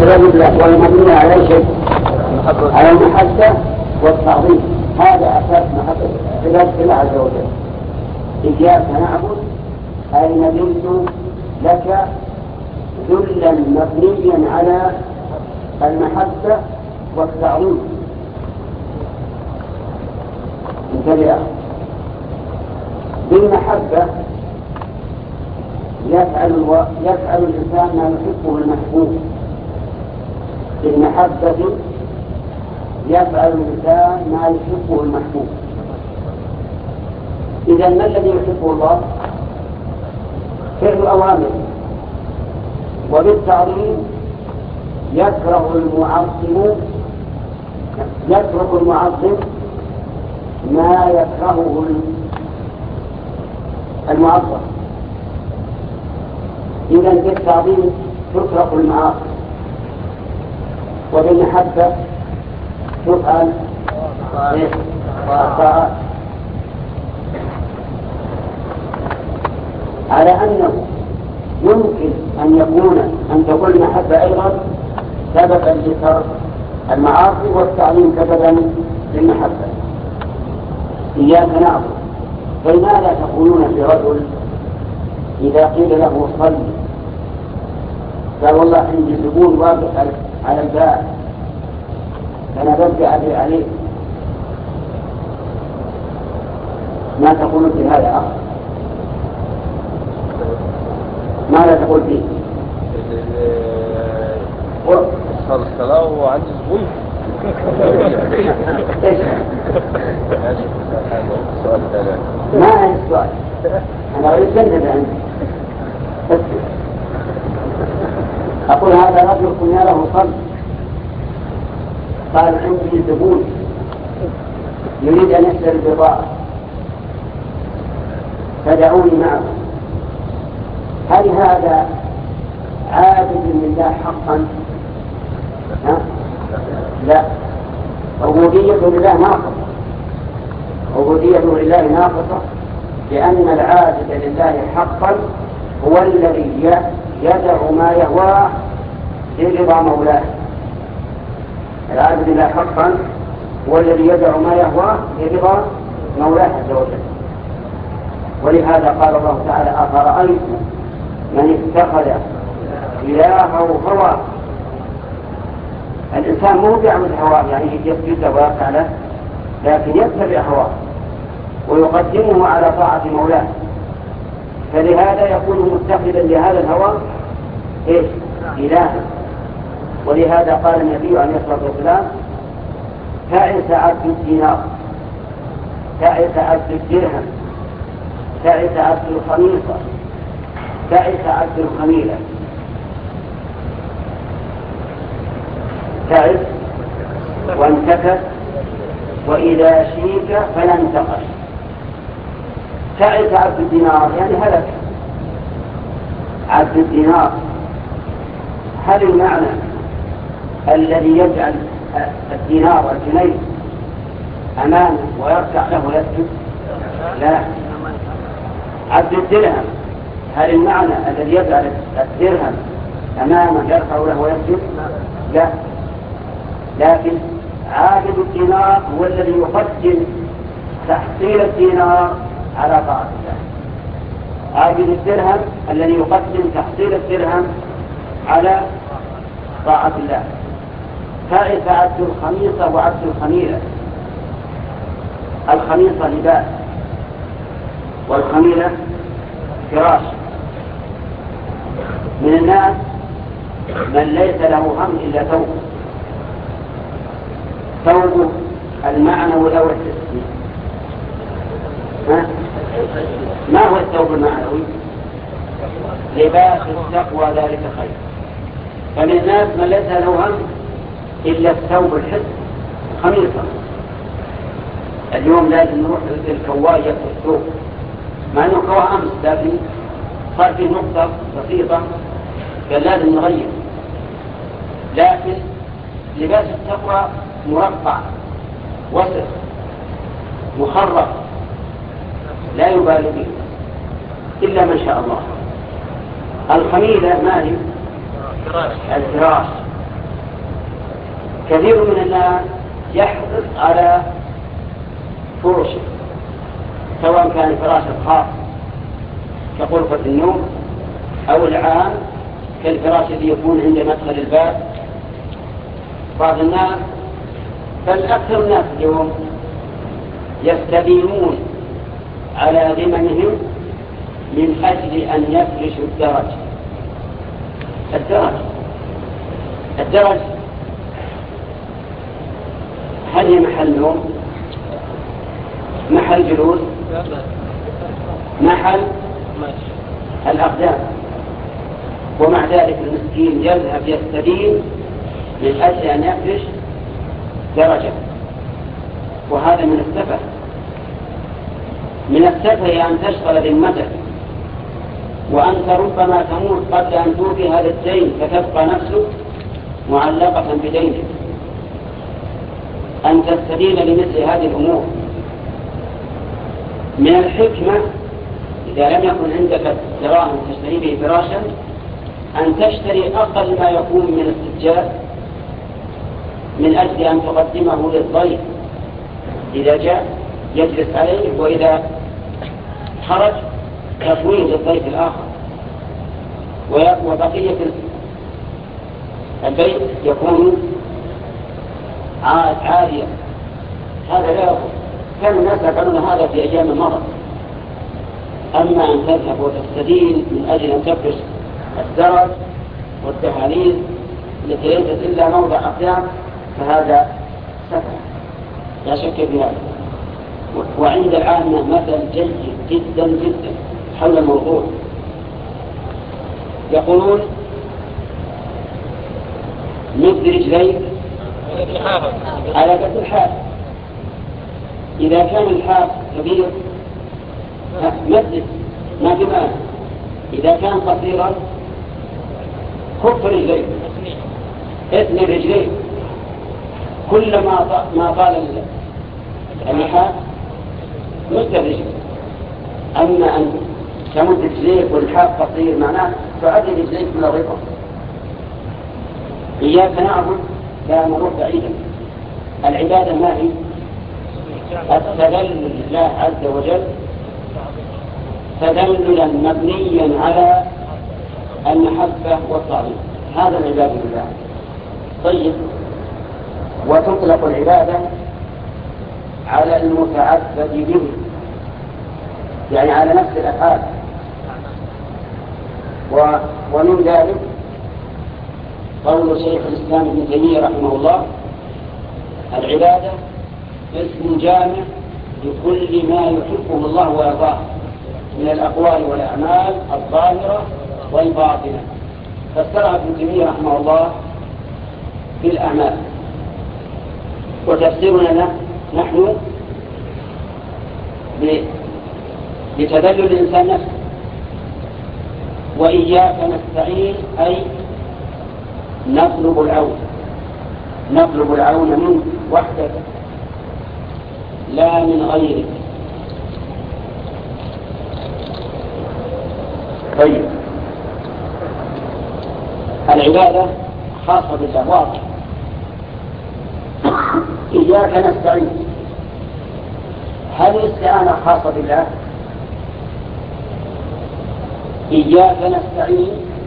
وهي مبنية على شيء، على المحبة والتعظيم. هذا أساس محبة عبادة الله عز وجل. إياك نعبد أي نذل لك ذلا مبنيا على المحبة والتعظيم. انتبه، بالمحبة يفعل الإنسان ما يحبه المحبوب. بالمحبة يفعل الإنسان ما يحبه المحبوب. إذا ما الذي يحبه الله؟ فعل أوامره. وبالتعظيم يترك المعظم ما يكرهه المعظم. إذا بالتعظيم تترك المعاصي، وبالمحبة تفعل الطاعات، على أنه يمكن أن تكون المحبة أيضا سببا لترك المعاصي والتعظيم سببا للمحبة. إياك نعبد. فلماذا تقولون في رجل إذا قيل له صل قال والله عندي زبون واقف على الباب فأنا برجع أدري عليه؟ ما تقولون في هذا أخ؟ ماذا تقول فيه؟ صار الصلاة وعندي زبون. ما عندي سؤال، أنا أريد أن عندي. أقول هذا رجل قلنا له صل قال عندي زبون يريد أن يشتري البضاعة فدعوني معه. هل هذا عابد لله حقا؟ لا. عبودية لله ناقصة. عبودية لله ناقصة لأن العابد لله حقا هو الذي يدع ما يهواه لرضا مولاه. العابد لله حقا هو الذي يدع ما يهواه لرضا مولاه عز وجل. ولهذا قال الله تعالى أفرأيتم من اتخذ إلهه هواه. الإنسان مو بيعمل هواه يعني يسجد ويركع له، لكن يتبع هواه ويقدمه على طاعة مولاه، فلهذا يكون متخذا لهذا الهوى إلها. ولهذا قال النبي عليه الصلاة والسلام تعس عبد الدينار، تعس عبد الدرهم، تعس عبد الخميصة، تعس عبد الخميلة. تعس وانتكس وإذا شيك فلا انتقش. تعس عبد الدينار يعني هلك. عبد الدينار هل المعنى الذي يجعل الدينار الجنيه أمامه ويركع له ويسجد؟ لا. عبد الدرهم هل المعنى الذي يجعل الدرهم أمامه يركع له ويسجد؟ لا. لكن عابد الدينار هو الذي يقدم تحصيل الدينار على طاعة الله. عابد الدرهم الذي يقدم تحصيل الدرهم على طاعة الله. تعس عبد الخميصة وعبد الخميلة. الخميصة لباس والخميلة فراش. من الناس من ليس له هم إلا ثوبه المعنوي أو الحسي. ما هو الثوب المعنوي؟ لباس التقوى ذلك خير. فمن الناس من ليس له هم إلا الثوب الحسي خميصة. اليوم لازم نروح للكواء يأخذ الثوب، مع أنه كوا أمس لكن صار في نقطة بسيطة قال لازم نغير. لكن لباس التقوى مربع وسط مخرق لا يبالي به إلا من شاء الله. الخميلة مالي الفراش كثير من الناس يحرص على فرشه، سواء كان فراش خاص كغرفة النوم أو العام كالفراش الذي يكون عند مدخل الباب. بعض الناس بل أكثر الناس اليوم يستدينون على ذممهم من أجل أن يفرشوا الدرج. هل هي محل نوم؟ محل جلوس؟ محل الأقدام. ومع ذلك المسكين يذهب يستدين من أجل أن يفرش درجة، وهذا من السفه. من السفه أن تشغل ذمتك، وأنت ربما تموت قبل أن توفي هذا الدين، فتبقى نفسك معلقة بدينك. أن تستدين لمثل هذه الأمور. من الحكمة إذا لم يكن عندك دراهم تشتري به فراشا أن تشتري أقل ما يكون من السجاد من أجل أن تقدمه للضيف إذا جاء يجلس عليه، وإذا خرج تفويض للضيف الآخر، وبقية البيت يكون عالية. هذا لا يكون. كان الناس يفعلون هذا في أيام المرض. أما أن تذهب وتستدين من أجل أن تفرش الدرج والدهاليز التي ليست إلا موضع أقدام فهذا سفه لا شك في هذا. وعند العامة مثل جيد جدا جدا حول الموضوع. يقولون مد رجليك على قد الحال. إذا كان الحال كبير مد ما في مانع. إذا كان قصيرا كف رجليك، اثني رجليك، كلما ما طال اللحاف مد رجليك. أما أن تمد رجليك والحاف قصير معناه تعد رجليك من الرفق. إياك نعبد لا نروح بعيدا. العبادة ما هي؟ التذلل لله عز وجل تذللا مبنيا على المحبة والتعظيم. هذا العبادة لله. طيب، وتطلق العبادة على المتعبد به، يعني على نفس الأفعال. ومن ذلك قول شيخ الإسلام ابن تيمية رحمه الله: العبادة اسم جامع لكل ما يحبه الله ويرضاه من الأقوال والأعمال الظاهرة والباطنة. فسرها ابن تيمية رحمه الله بالأعمال، وتفسيرنا نحن بتذلل الإنسان نفسه. وإياك نستعين أي نطلب العون منك وحدك لا من غيرك. طيب، العبادة خاصة بالله واضح. إياك نستعين، هل الاستعانة خاصة بالله؟ إياك نستعين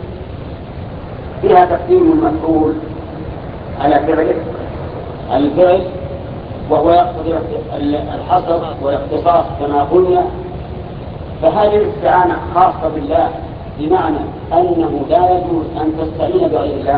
فيها تقديم المفعول على فعله الفعل، وهو يقتضي الحصر والاختصاص كما قلنا. فهذه الاستعانة خاصة بالله بمعنى أنه لا يجوز أن تستعين بغير الله.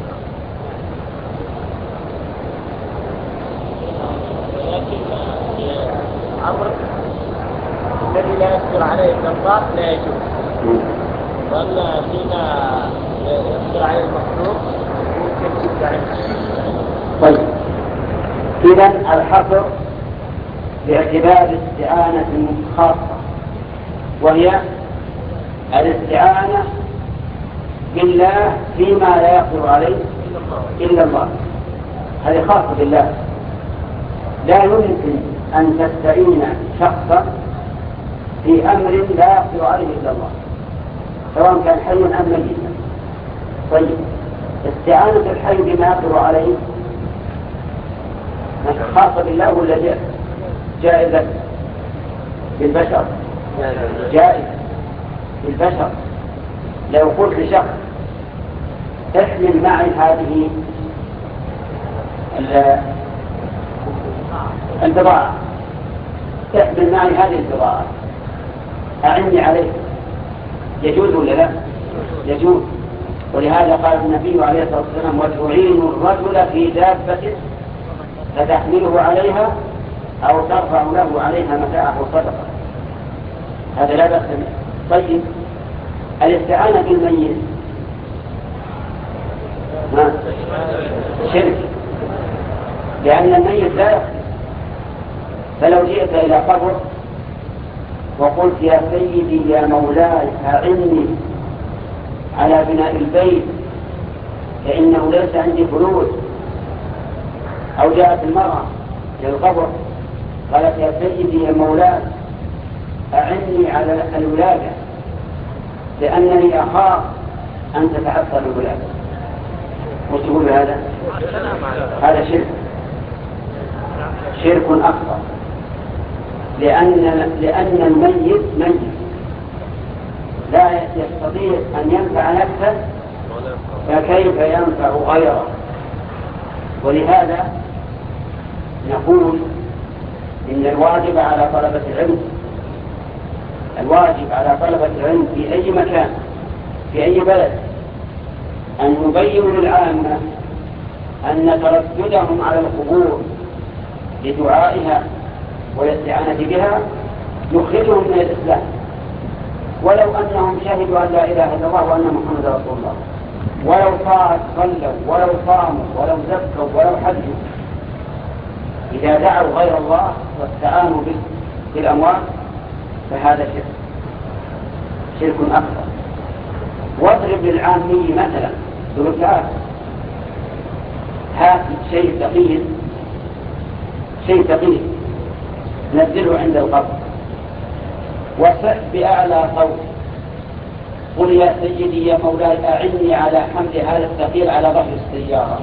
أمر الذي لا يقدر عليه الضباط لا يجوز، وأما فيما يقدر عليه المخلوق ممكن تستعين. طيب، إذن الحصر باعتبار استعانة خاصة، وهي الاستعانة بالله فيما لا يقدر عليه إلا الله. هذه خاصة بالله. لا يمكن أن تستعين شخصا في أمر لا يقدر عليه إلا الله، سواء كان حيا أم ميتا. طيب، استعانة الحي بما يقدر عليه خاصة بالله ولا جائزة بالبشر؟ جائزة بالبشر. لو قلت لشخص احمل معي هذه البضاعة، احمل معي هذه البضاعة، أعني عليه، يجوز ولا لا؟ يجوز. ولهذا قال النبي عليه الصلاة والسلام: وتعين الرجل في دابته فتحمله عليها أو ترفع له عليها متاعه صدقة. هذا لا بأس به. طيب، الاستعانة بالميت شرك، لأن الميت لا يخفي. فلو جئت إلى قبر وقلت: يا سيدي يا مولاي أعني على بناء البيت فإنه ليس عندي فلوس، أو جاءت المرأة إلى القبر قالت: يا سيدي يا مولاي أعني على الولادة لأنني أخاف أن تتعطل الولادة، وتقول هذا؟ هذا شرك أكبر، لأن الميت ميت لا يستطيع أن ينفع نفسه، فكيف ينفع غيره؟ ولهذا نقول إن الواجب على طلبة العلم، الواجب على طلبة العلم في أي مكان في أي بلد أن يبينوا للعامة أن ترددهم على القبور لدعائها والاستعانة بها يخرجهم من الإسلام، ولو أنهم شهدوا أن لا إله إلا الله وأن محمد رسول الله، ولو صلوا ولو صاموا ولو زكوا ولو حجوا، إذا دعوا غير الله واستعانوا بالأموال فهذا شرك أكبر. واضرب للعامي مثلا، يقول: تعال هات شيء ثقيل نزله عند القبر وصح بأعلى صوت، قل: يا سيدي يا مولاي أعني على حمل هذا الثقيل على ظهر السيارة،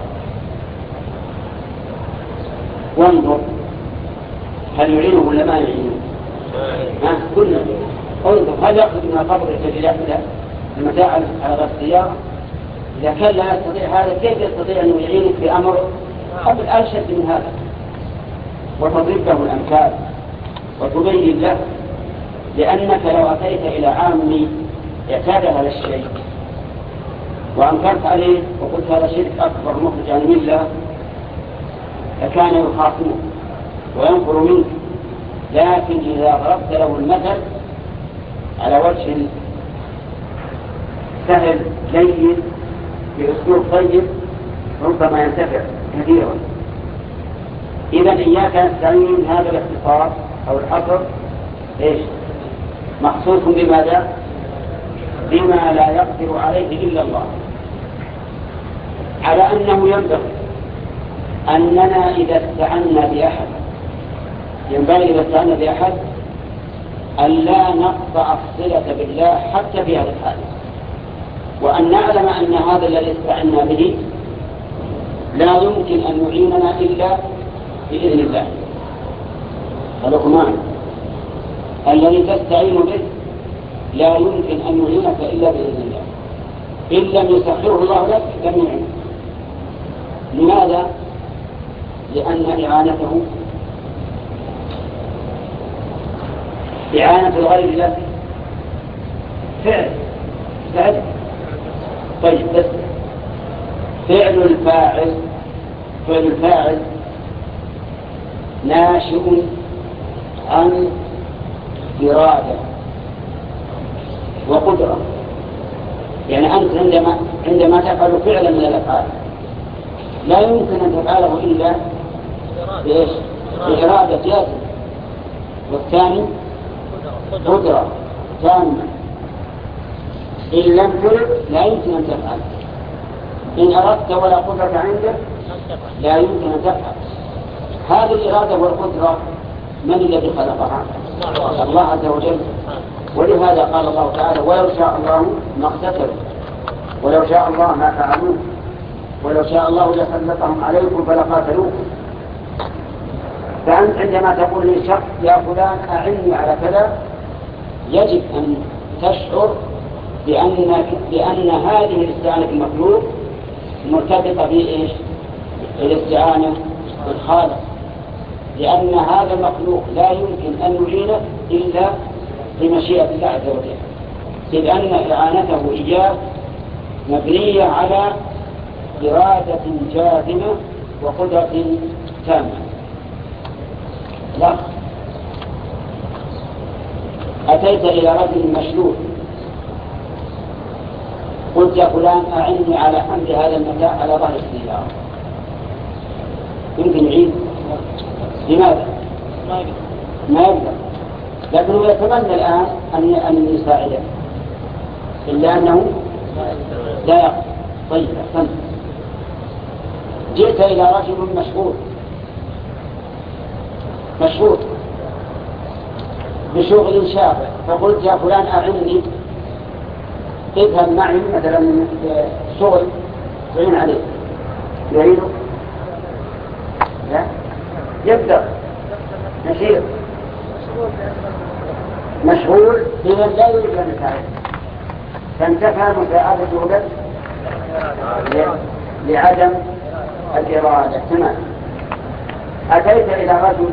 وانظر هل يعينه ولا ما يعينه؟ كلنا انظر هل يأخذ من القبر يحمل المتاع على ظهر السيارة؟ إذا كان لا يستطيع هذا كيف يستطيع أن يعينك في أمر قبل أشد من هذا؟ وتضرب له الأمثال وتبين له، لأنك لو أتيت إلى عامي اعتاد هذا الشيء وأنكرت عليه وقلت هذا شرك أكبر مخرج عن الملة فكان يخاصمك وينفر منك. لكن إذا ضربت له المثل على وجه سهل جيد بأسلوب طيب ربما ينتفع كثيرا. إذا إياك نستعين هذا الاختصار أو الحصر مخصوص بماذا؟ بما لا يقدر عليه إلا الله، على أنه ينبغي أننا إذا استعنا بأحد أن لا نقطع الصلة بالله حتى في هذا الحال، وأن نعلم أن هذا الذي استعنا به لا يمكن أن يعيننا إلا بإذن الله. فالرحمن الذي تستعين به لا يمكن أن يعينك إلا بإذن الله، إن لم يسخره الله لك لم يعينك. لماذا؟ لأن إعانة الغير له فعل. طيب، بس فعل الفاعل ناشئ عن إرادة وقدرة. يعني أنت عندما تفعل فعلا من الأفعال لا يمكن أن تفعله إلا بإرادة جازمة، والثاني قدرة تامة. إن لم ترد لا يمكن أن تفعل، إن أردت ولا قدرة عندك لا يمكن أن تفعل. هذه الإرادة والقدرة من الذي خلقها؟ الله عز وجل. ولهذا قال الله تعالى: ولو شاء الله ما اقتتلوا، ولو شاء الله ما فعلوه، ولو شاء الله لسلطهم عليكم فلقاتلوكم. فأنت عندما تقول للشخص يا فلان أعني على كذا يجب أن تشعر بأن هذه الاستعانة بالمخلوق مرتبطة بإيش؟ بالاستعانة بالخالق، لأن هذا المخلوق لا يمكن أن يعينه إلا بمشيئة الله عز وجل، إذ أن إعانته إياه مبنية على إرادة جازمة وقدرة تامة. لا، أتيت إلى رجل مشلول قلت يا فلان أعني على حمل هذا المتاع على ظهر السيارة، يمكن يعيد؟ لماذا؟ ما يقدر، لكنه يتمنى الآن أن يساعده إلا أنه لا يقدر. طيب أحسنت. جئت إلى رجل مشهور بشغل شاغل فقلت يا فلان أعني، اذهب معي مثلا شغل تعين عليه، يعينه؟ لا، يبدأ نشير مشغول إذا لا يريد أن يساعد، فانتفى مساعدته له لعدم الإرادة. تمام. أتيت إلى رجل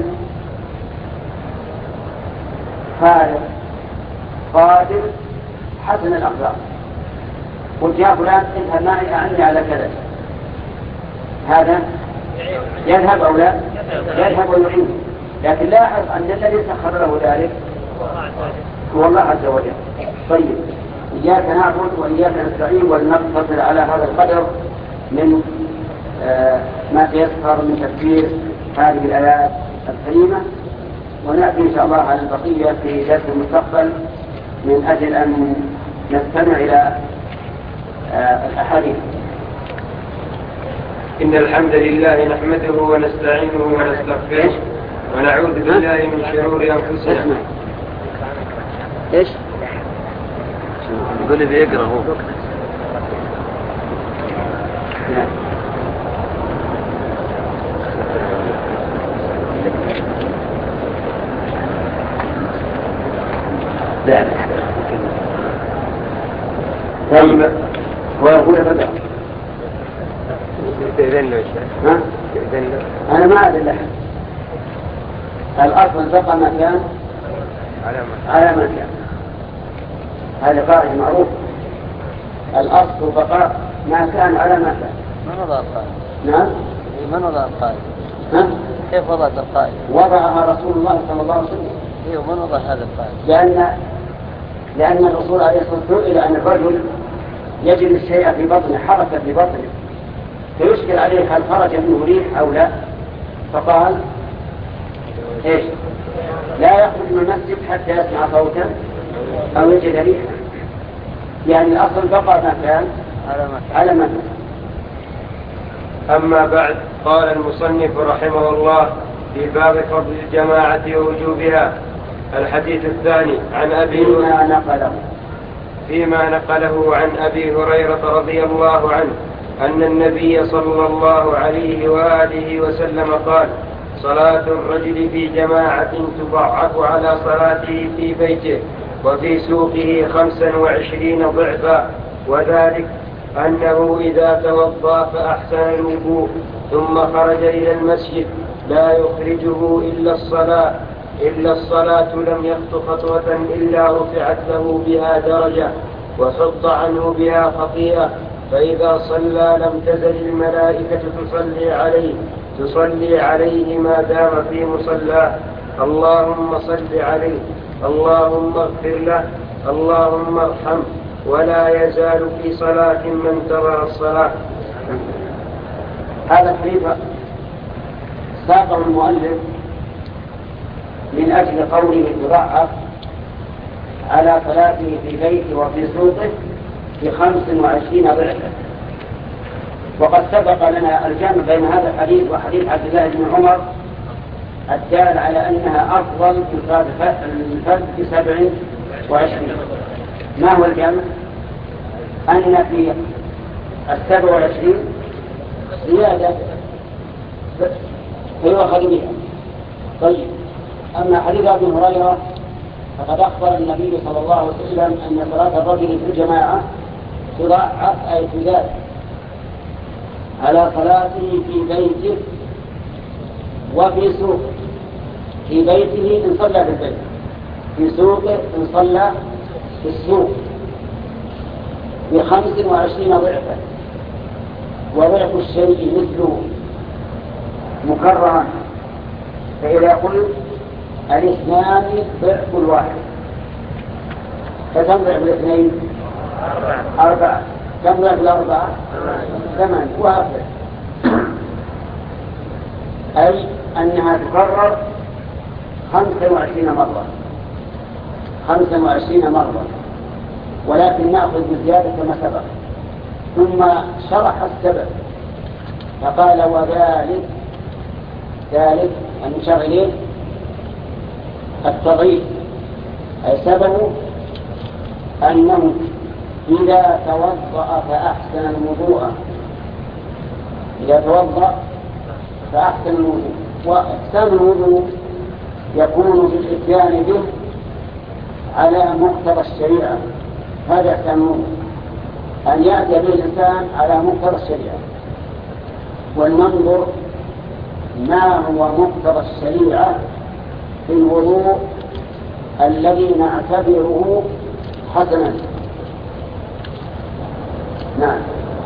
فارغ قادر حسن الأخلاق قلت يا فلان اذهب معي أعني على كذا، هذا يذهب أو لا؟ يذهب ويعين، لكن لاحظ أن الذي سخر له ذلك هو الله عز وجل. طيب، إياك نعبد وإياك نستعين، ولنقتصر على هذا القدر من ما تيسر من تفسير هذه الآيات الكريمة، ونأتي إن شاء الله على البقية في درس المستقبل من أجل أن نستمع إلى الأحاديث. إن الحمد لله نحمده ونستعينه ونستغفره ونعوذ بالله من شرور أنفسنا. إيش؟ يقول لي بيقرأ هو. لا. طيب، هو يقول بدأ. تأذن له ها؟ تأذن له. أنا ما أدري له. الأصل بقى مكان على مكان، هذا قاعدة معروف. الأصل بقاء ما كان على ما كان. من وضع القائد؟ نعم. من وضع القائد؟ ها؟ كيف وضعت القائد؟ وضعها رسول الله صلى الله عليه وسلم. ايوه، من وضع هذا القائد؟ لأن الرسول عليه الصلاة والسلام إلى أن الرجل يجد الشيء في بطنه، حركة في بطنه، فيشكل عليه هل خرج منه ريح أو لا، فقال إيش؟ لا يخرج من المسجد حتى يسمع صوتا أو يجد ريحا. يعني الأصل بقى ما كان على ما كان. أما بعد، قال المصنف رحمه الله في باب فضل الجماعة ووجوبها. الحديث الثاني عن فيما نقله عن أبي هريرة رضي الله عنه أن النبي صلى الله عليه وآله وسلم قال: صلاة الرجل في جماعة تضاعف على صلاته في بيته وفي سوقه 25 ضعفا، وذلك أنه إذا توضأ فأحسن الوضوء ثم خرج إلى المسجد لا يخرجه إلا الصلاة لم يخط خطوة إلا رفعت له بها درجة وحط عنه بها خطيئة، فإذا صلى لم تزل الملائكة تصلي عليه ما دام في مصلاه: اللهم صل عليه، اللهم اغفر له، اللهم ارحمه، ولا يزال في صلاة من انتظر الصلاة. هذا الحديث ساقه المؤلف من أجل قوله تضعف على صلاته في بيته وفي سوقه ب25 ضعفا. وقد سبق لنا الجمع بين هذا الحديث وحديث عبد الله بن عمر الدال على أنها أفضل من الفرد ب27. ما هو الجمع؟ أن في 27 زيادة فيؤخذ بها، طيب، أما حديث أبي هريرة فقد أخبر النبي صلى الله عليه وسلم أن صلاة الرجل في الجماعة تضاعف أي تزاد على صلاته في بيته وفي سوقه. في بيته إن صلى في البيت، في سوقه إن صلى في السوق، ب25 ضعفا، وضعف الشيء مثله مكررا. فإذا قلت الاثنان ضعف الواحد فكم ضعف الاثنين؟ 4. كم ضعف الأربعة؟ 8. وهكذا، أي أنها تكرر 25 مرة. 25 مرة، ولكن نأخذ بزيادة كما سبق. ثم شرح السبب فقال ذلك المشار إليه التضعيف، أي سببه أنه إذا توضأ فأحسن الوضوء، وإحسان الوضوء يكون بالإتيان به على مقتضى الشريعة. هذا إحسان الوضوء، أن يأتي به الإنسان على مقتضى الشريعة. ولننظر ما هو مقتضى الشريعة في الوضوء الذي نعتبره حسنا. نعم.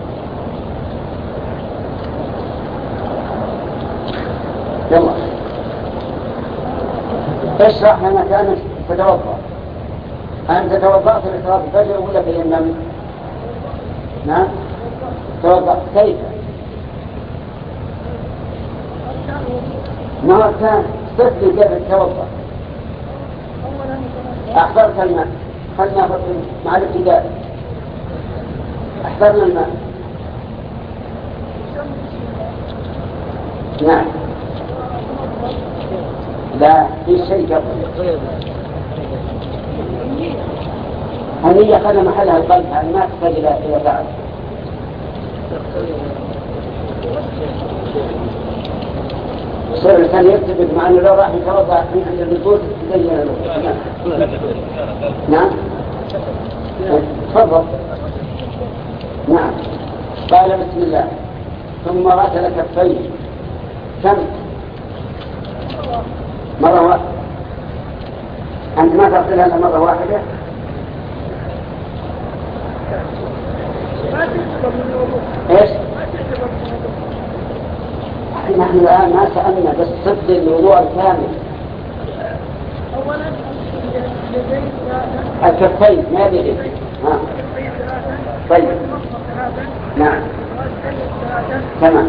يلا اشرح لنا كأنك تتوضأ. أنت توضأت لصلاة الفجر ولا تيمم؟ نعم، توضأت. كيف؟ ما كان صدق كيف تتوضأ؟ أحضرت الماء، خلنا مع الابتداء. أحضرنا الماء. نعم، لا في شيء قبل النية، خلى محلها القلب، يعني ما تحتاج إلى بعد. صار الإنسان يكتب مع أنه لو راح يتوضأ من عند النزول تزين له. نعم، تفضل. نعم. قال بسم الله ثم غسل كفيه. كم مرة واحدة؟ أنت ما تغسلها إلا مرة واحدة؟ إيش؟ نحن الآن ما سألنا بس صد الوضوء الكامل. الكفين ما بيدي. طيب. نعم. تمام.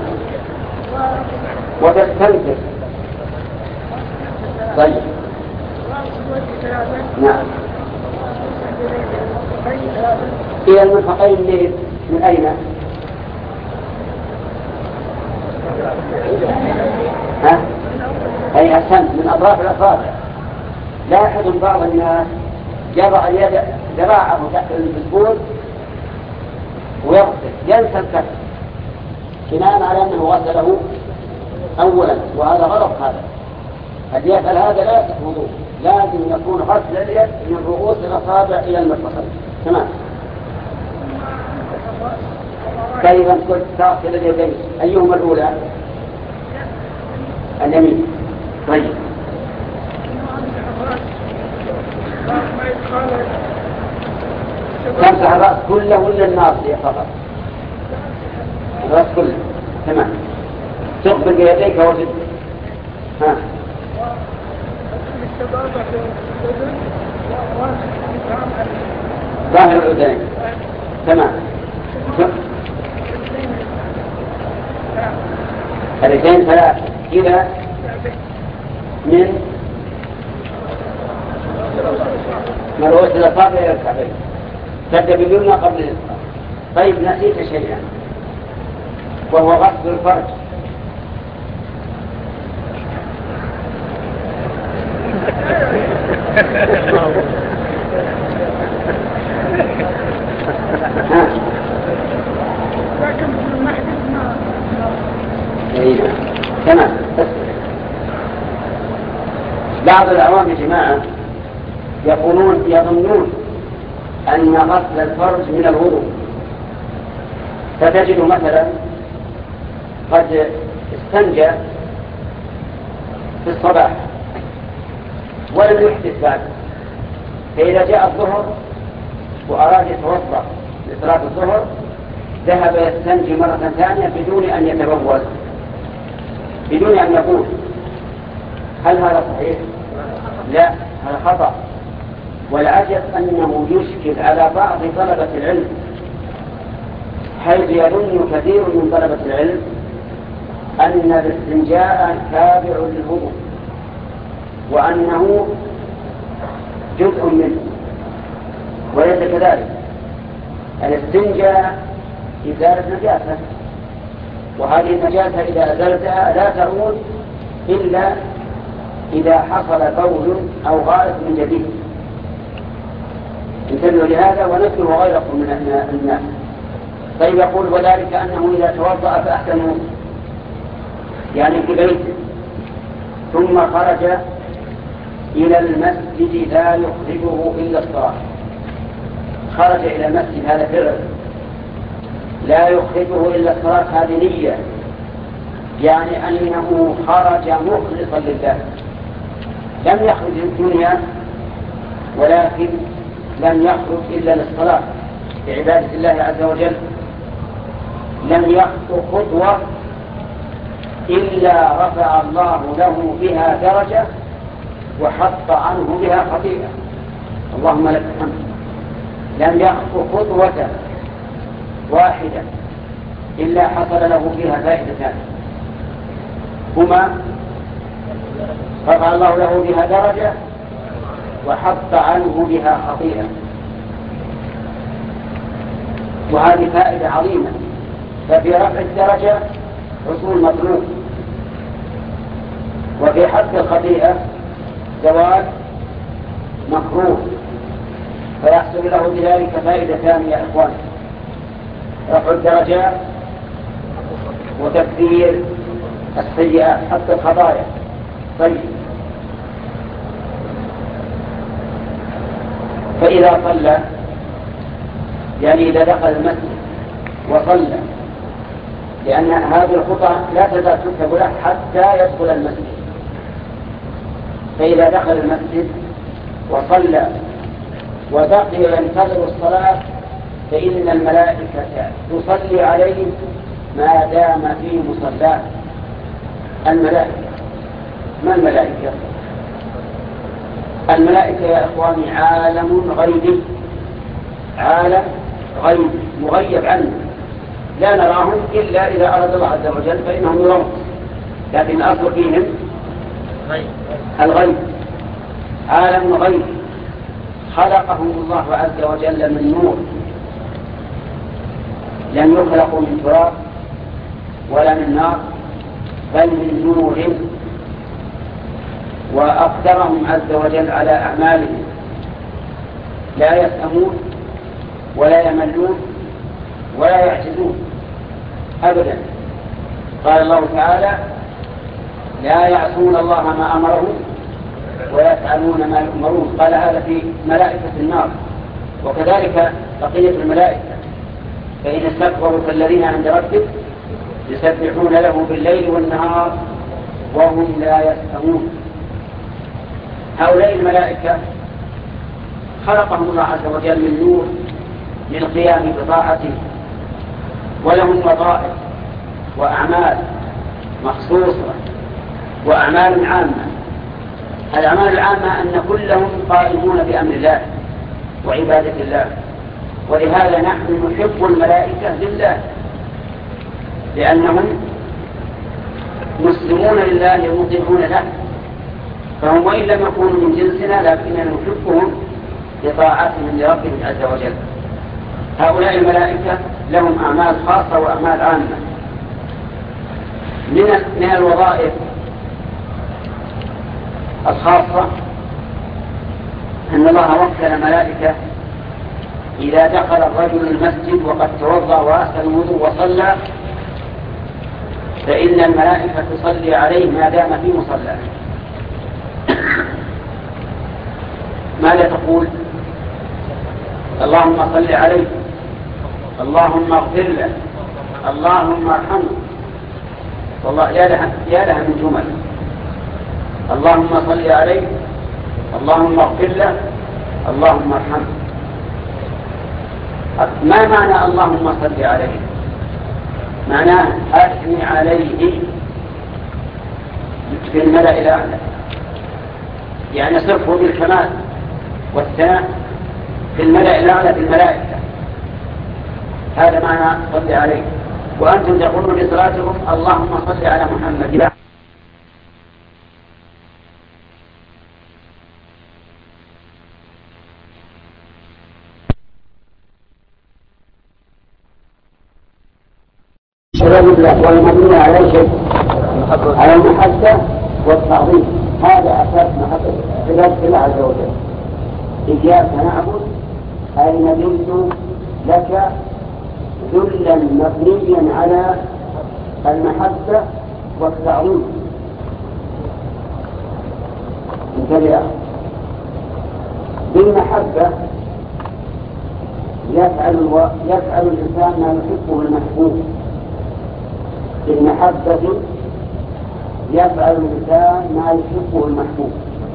وتستنكر. طيب. نعم. إلى المرفقين من أين؟ ها؟ أي أحسنت، من أطراف الأصابع. لاحظوا بعض الناس يضع اليد ذراعه تحت البسبول ويغسل، ينسى الكف بناء على أنه غسله أولا، وهذا غلط. هذا قد يفعل هذا لا يصح وضوء، لازم يكون غسل اليد من رؤوس الأصابع إلى المرفقين. تمام. كيف كنت تغسل اليدين؟ أيهما الأولى؟ اليمين. طيب. تمسح الرأس كله ولا الناصية فقط؟ الرأس كله. تمام. تقبل بيديك وجد. ها. ظاهر الأذنين. تمام. الرجلين 3 إلى من رؤوس الأصابع إلى الكعبين. تبدأ باليمنى قبل اليسرى. طيب، نسيت شيئا وهو غسل الفرج. تمام. بعض العوام يا جماعة يظنون أن غسل الفرج من الوضوء، فتجد مثلا قد استنجى في الصباح ولم يحدث بعد، فإذا جاء الظهر وأراد يتوضأ لصلاة الظهر ذهب يستنجي مرة ثانية بدون أن يتبول، بدون أن يقول. هل هذا صحيح؟ لا، هذا خطأ. والعجب أنه يشكل على بعض طلبة العلم، حيث يظن كثير من طلبة العلم أن الاستنجاء تابع للوضوء وأنه جزء منه، وليس كذلك. الاستنجاء إزالة نجاسة، وهذه النجاسة إذا أزلتها لا تعود إلا إذا حصل بول أو غائط من جديد. انتبهوا لهذا ونبه غيركم من الناس. طيب يقول وذلك أنه إذا توضأ فأحسن يعني في بيته ثم خرج إلى المسجد لا يخرجه إلا الصلاة، خرج إلى المسجد هذا فعل لا يخرجه إلا الصلاة، هذه نية، يعني أنه خرج مخلصا لله، لم يخرج الدنيا ولكن لم يخرج إلا للصلاة بعبادة الله عز وجل، لم يخطو خطوة إلا رفع الله له بها درجة وحط عنه بها خطيئة. اللهم لك الحمد. لم يخطو خطوة واحدة إلا حصل له فيها فائدتان، هما رفع الله له بها درجة وحط عنه بها خطيئة، وهذه فائدة عظيمة. ففي رفع الدرجة حصول مطلوب، وفي حط الخطيئة زوال مكروه، فيحصل له بذلك فائدتان يا إخوان: رفع الدرجات وتكفير السيئات حتى الخطايا. طيب، فإذا صلى يعني إذا دخل المسجد وصلى، لأن هذه الخطى لا تزال تكتب له حتى يدخل المسجد، فإذا دخل المسجد وصلى وبقي ينتظر الصلاة فإن الملائكة تصلي عليه ما دام في مصلاه. الملائكة، ما الملائكة؟ الملائكة يا إخواني عالم غيبي، عالم غيب مغيب عنه، لا نراهم إلا إذا أراد الله عز وجل فإنهم يرون، لكن الأصل فيهم الغيب، عالم غيب خلقهم الله عز وجل من نور، لم يخلقوا من تراب ولا من نار بل من نور، وأقدرهم عز وجل على أعمالهم، لا يسأمون ولا يملون ولا يعجزون أبدا. قال الله تعالى: لا يعصون الله ما أمرهم ويفعلون ما يؤمرون. قال هذا في ملائكة النار، وكذلك بقية الملائكة، فإن استكبروا فالذين عند ربك يسبحون له بالليل والنهار وهم لا يسأمون. هؤلاء الملائكة خلقهم الله عز وجل من نور للقيام بطاعته، ولهم وظائف وأعمال مخصوصة وأعمال عامة. الأعمال العامة أن كلهم قائمون بأمر الله وعبادة الله، ولهذا نحن نحب الملائكة لله، لأنهم مسلمون لله ومطيعون له، فهم وإن لم يكونوا من جنسنا لكننا نحبهم لطاعتهم لربهم عز وجل. هؤلاء الملائكة لهم أعمال خاصة وأعمال عامة. من الوظائف الخاصة أن الله وكل ملائكة إذا دخل الرجل المسجد وقد توضأ وأحسن الوضوء وصلى فإن الملائكة تصلي عليه ما دام في مصلاه. ماذا تقول؟ اللهم صل عليه، اللهم اغفر له، اللهم ارحمه. والله يا لها من جمل. اللهم صل عليه، اللهم اغفر له، اللهم ارحمه. ما معنى اللهم صل عليه؟ معناه أثني عليه في الملأ الأعلى، يعني صفه بالكمال والثناء في الملأ الأعلى في الملائكة. هذا معنى صل عليه. وأنتم تقولون بصلاتكم اللهم صل على محمد. شباب الأقوال المبنية على شيء، على المحبة والتعظيم. هذا أساس محبة عبادة الله عز وجل. إياك نعبد أي نذل لك ذلا مبنيا على المحبة والتعظيم. انتبه، بالمحبة يفعل الإنسان ما يحبه المحبوب. بالمحبة يفعل الإنسان ما يحبه المحبوب.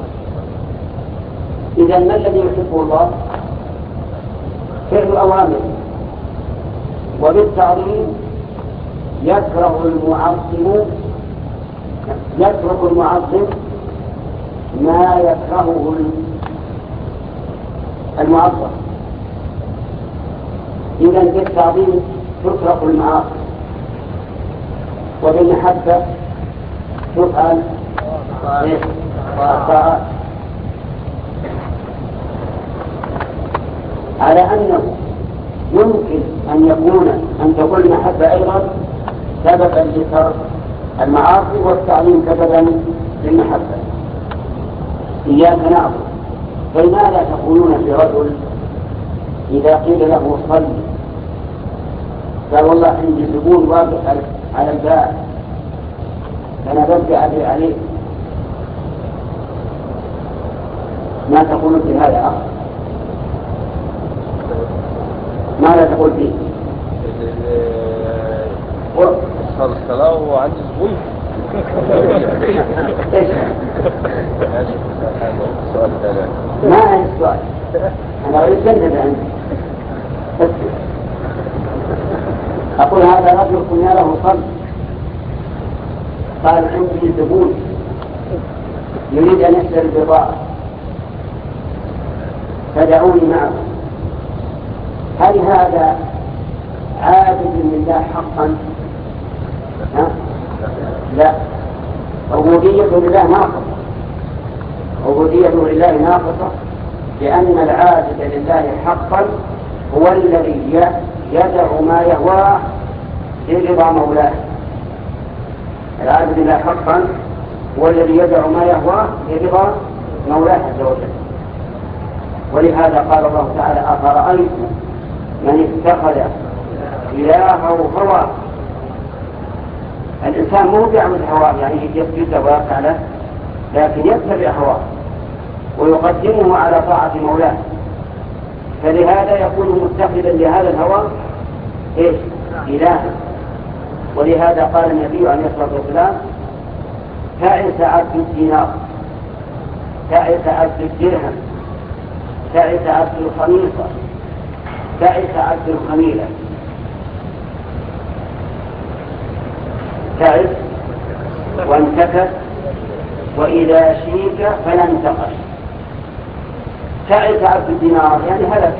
إذا ما الذي يحبه الله؟ فعل أوامره. وبالتعظيم يترك المعظم ما يكرهه المعظم. إذا بالتعظيم تترك المعاصي، وبالمحبة تفعل الطاعات. على أنه يمكن أن تكون المحبة أيضا سببا لترك المعاصي والتعليم سببا للمحبة. إياك نعبد. فلماذا تقولون في رجل إذا قيل له صل قال والله عندي زبون واقف على الباب فأنا ببدأ عليه؟ ما تقولون في هذا أخر؟ ماذا تقول فيه؟ صار الصلاة وعندي زبون. ما عندي سؤال، أنا أريد أن عندي. أقول هذا رجل قلنا له صل قال عندي زبون يريد أن يشتري البضاعة فدعوني معه. هل هذا عابد لله حقا؟ لا. عبوديته لله ناقصة. عبوديته لله ناقصة لأن العابد لله حقا هو الذي يدع ما يهواه لرضا مولاه. العابد لله حقا هو الذي يدع ما يهواه لرضا مولاه عز وجل. ولهذا قال الله تعالى أفرأيتم من اتخذ إلهه هواه. الإنسان مو بيعمل هواه يعني يسجد ويركع له، لكن يتبع هواه ويقدمه على طاعة مولاه. فلهذا يكون متخذا لهذا الهوى إيش؟ إلها. ولهذا قال النبي عليه الصلاة والسلام تعس عبد الدينار، تعس عبد الدرهم، تعس عبد الخميصة، تعس عبد الخميلة. تعس وانتكس وإذا شيك فلا انتقش. تعس عبد الدينار يعني هلك.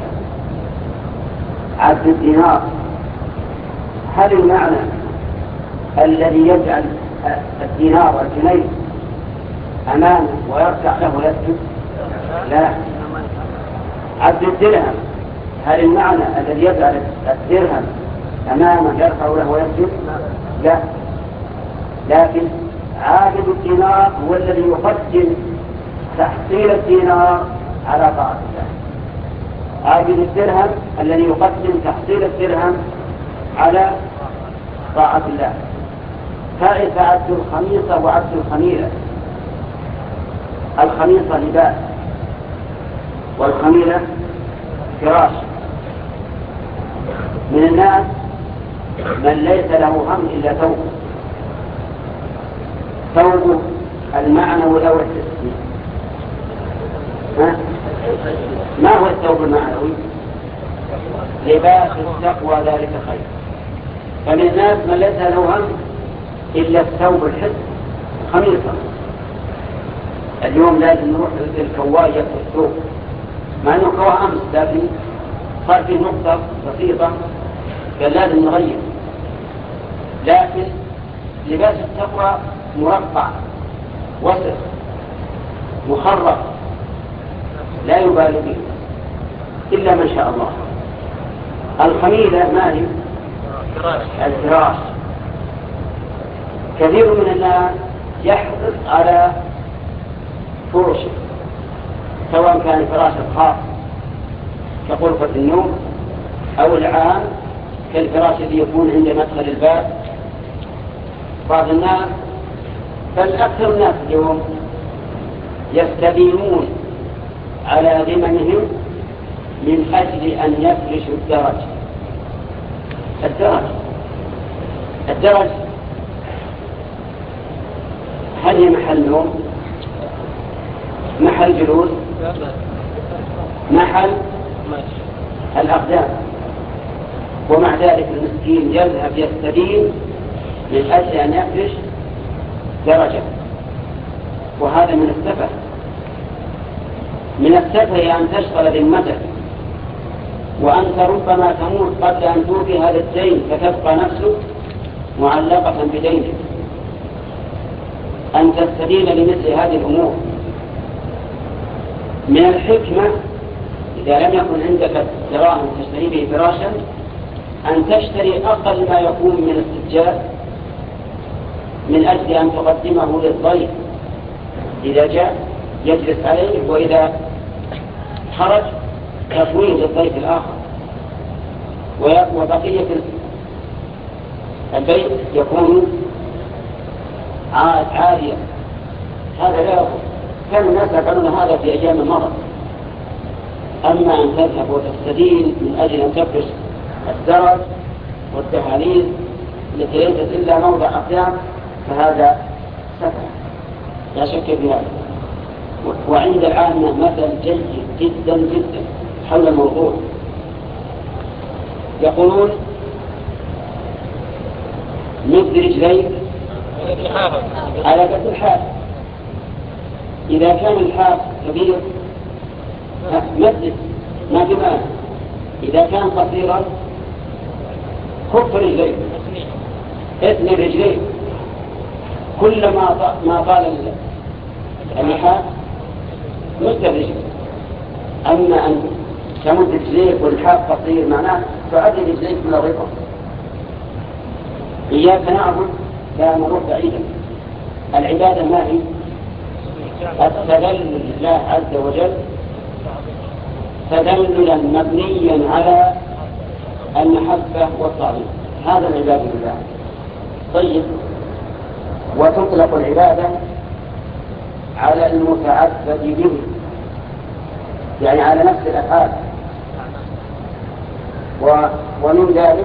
عبد الدينار هل المعنى الذي يجعل الدينار والجنيه أمامه ويركع له ويسجد؟ لا. عبد الدرهم هل المعنى الذي يجعل الدرهم أمامه يركع له ويسجد؟ لا. لكن عابد الدينار هو الذي يقدم تحصيل الدينار على طاعة الله. عابد الدرهم الذي يقدم تحصيل الدرهم على طاعة الله. تعس عبد الخميصة وعبد الخميلة. الخميصة لباس والخميلة فراش. من الناس من ليس له هم إلا ثوبه المعنوي أو الحسي. ما هو الثوب المعنوي؟ لباس التقوى ذلك خير. فمن الناس من ليس له هم إلا الثوب الحسي، خميصة. اليوم لازم نروح للكواء يأخذ الثوب، مع أنه كواء أمس لكن صار في نقطة بسيطة قال لازم نغير. لكن لباس التقوى مربع وسط مخرق لا يبالي به إلا من شاء الله. الخميلة ما هي؟ الفراش. كثير من الناس يحرص على فرشه، سواء كان الفراش الخاص كغرفة النوم أو العام كالفراش الذي يكون عند مدخل الباب. بعض الناس بل أكثر الناس اليوم يستدينون على ذممهم من أجل أن يفرشوا الدرج. هل هي محل نوم؟ محل جلوس؟ محل الأقدام. ومع ذلك المسكين يذهب يستدين من أجل أن يفرش درجة، وهذا من السفه. من السفه أن تشغل ذمتك، وأنت ربما تموت قبل أن توفي هذا الدين، فتبقى نفسك معلقة بدينك. أن تستدين لمثل هذه الأمور. من الحكمة إذا لم يكن عندك دراهم تشتري به فراشا أن تشتري أقل ما يكون من السجاد من أجل أن تقدمه للضيف إذا جاء يجلس عليه، وإذا خرج تفويه للضيف الآخر، وبقية البيت يكون عالية. هذا لا يكون. كان الناس يفعلون هذا في أيام المرض. أما أن تذهب وتستدين من أجل أن تفرش الدرج والدهاليز التي ليست إلا موضع أقدام فهذا سفه لا شك في هذا. وعند العامة مثل جيد جدا جدا حول الموضوع. يقولون مد رجليك على قد الحاف. إذا كان الحاف كبير مد ما في معنى. إذا كان قصيرا خف رجليك، اثني رجليك. كلما ما طال اللحاف مد رجليك. أما أن تمد رجليك والحاف قصير معناه تعدي رجليك من الرضا. إياك نعبد لا نروح بعيدا. العبادة ما هي؟ التذلل لله عز وجل تذللا مبنيا على المحبة والتعظيم. هذا العبادة لله. طيب، وتطلق العبادة على المتعبد به، يعني على نفس الأفعال. ومن ذلك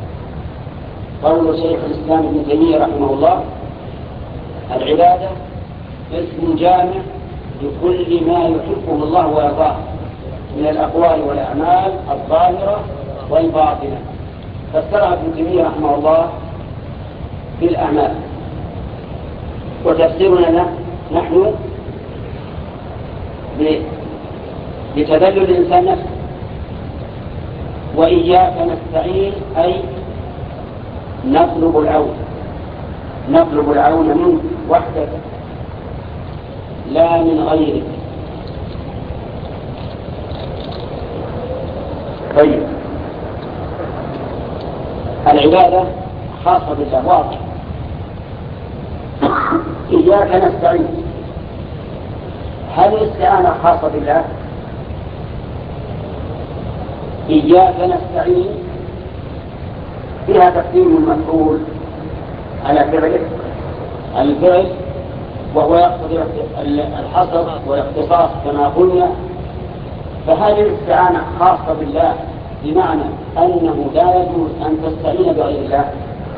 قول شيخ الإسلام ابن تيمية رحمه الله: العبادة اسم جامع لكل ما يحبه الله ويرضاه من الأقوال والأعمال الظاهرة والباطنة. فسرها ابن تيمية رحمه الله بالأعمال، وتفسيرنا نحن بتذلل الإنسان نفسه. وإياك نستعين أي نطلب العون منك وحدك لا من غيرك. طيب، العبادة خاصة بالله واضح. إياك نستعين، هل الاستعانة خاصة بالله؟ إياك نستعين فيها تقديم المفعول على فعله الفعل، وهو يقتضي الحصر والاختصاص كما قلنا فهذه الاستعانة خاصة بالله بمعنى أنه لا يجوز أن تستعين بغير الله.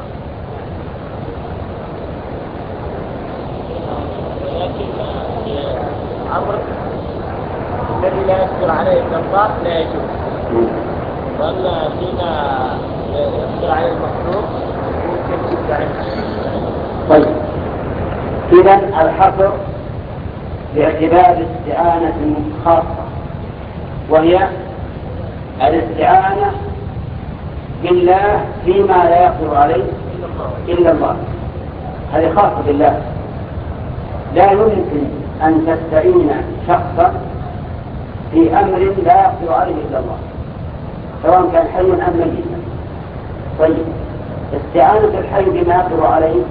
أمر الذي لا يقدر عليه الجبار لا يجوز، وأن فيما يقدر عليه المخلوق ممكن يستعين. طيب، إذن الحصر باعتبار استعانة خاصة، وهي الاستعانة بالله فيما لا يقدر عليه إلا الله. هذه خاصة بالله، لا يمكن أن تستعين شخصا في أمر لا يقدر عليه إلا الله، سواء كان حيا أم ميتا. طيب، استعانة الحي بما يقدر عليه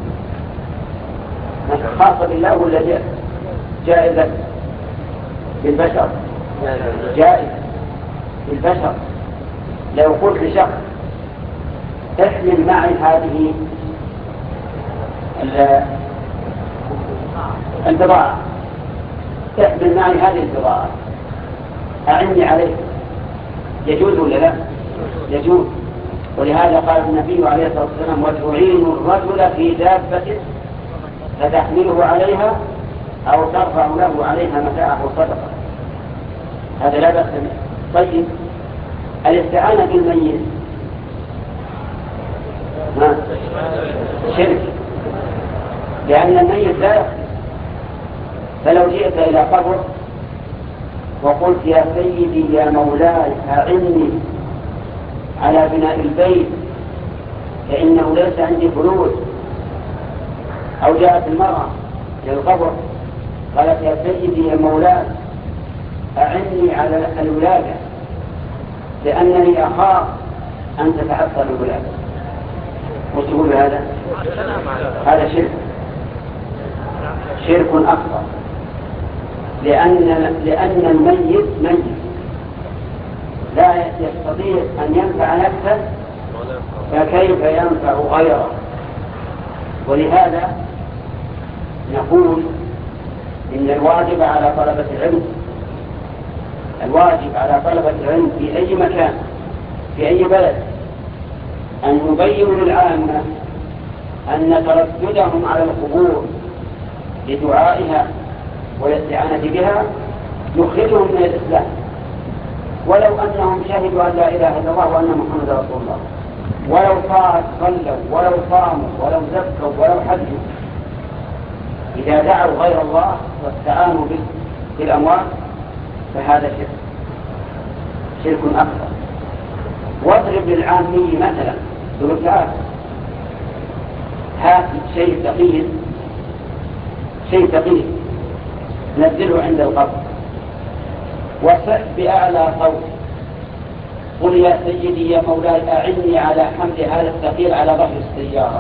خاصة بالله ولا جائزة بالبشر؟ جائزة بالبشر. لو قلت لشخص احمل معي هذه البضاعة، احمل معي هذه البضاعة، أعني عليه، يجوز ولا لا؟ يجوز. ولهذا قال النبي عليه الصلاة والسلام: وتعين الرجل في دابته فتحمله عليها أو ترفع له عليها متاعه صدقة. هذا لا بأس به. طيب، الاستعانة بالميت شرك، لأن الميت لا يخلص. فلو جئت إلى قبر وقلت: يا سيدي يا مولاي أعني على بناء البيت فإنه ليس عندي فلوس، أو جاءت المرأة إلى القبر قالت: يا سيدي يا مولاي أعني على الولادة لأنني أخاف أن تتعطل الولادة، وتقول هذا شرك أكبر، لأن الميت ميت لا يستطيع أن ينفع نفسه، فكيف ينفع غيره؟ ولهذا نقول إن الواجب على طلبة العلم في أي مكان في أي بلد أن يبينوا للعامة أن ترددهم على القبور لدعائها والاستعانة بها يخرجهم من الإسلام، ولو أنهم شهدوا أن لا إله إلا الله وأن محمد رسول الله، ولو صلوا ولو صاموا ولو زكوا ولو حجوا، إذا دعوا غير الله واستعانوا بالأموال فهذا شرك أكبر. واضرب للعامي مثلا بركعات، هات شيء ثقيل نزله عند القبر وصح بأعلى صوت، قل: يا سيدي يا مولاي أعني على حمل هذا الثقيل على ظهر السيارة،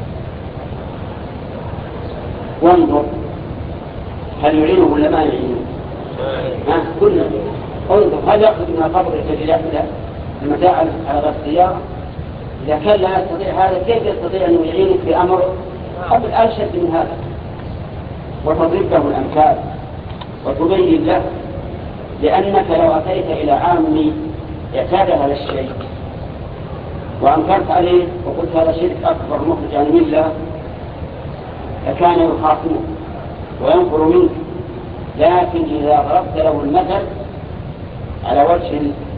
وانظر هل يعينه ولا ما يعينه؟ كله. انظر هل يأخذ من القبر يحمل المتاع على ظهر السيارة؟ إذا كان لا يستطيع هذا كيف يستطيع أن يعينك بأمر قبل أرشد من هذا؟ وتضرب له الأمثال وتبين له، لأنك لو أتيت إلى عامي اعتاد هذا الشيء وأنكرت عليه وقلت هذا شرك أكبر مخرج عن الملة فكان يخاصمه وينفر منك. لكن إذا ضربت له المثل على وجه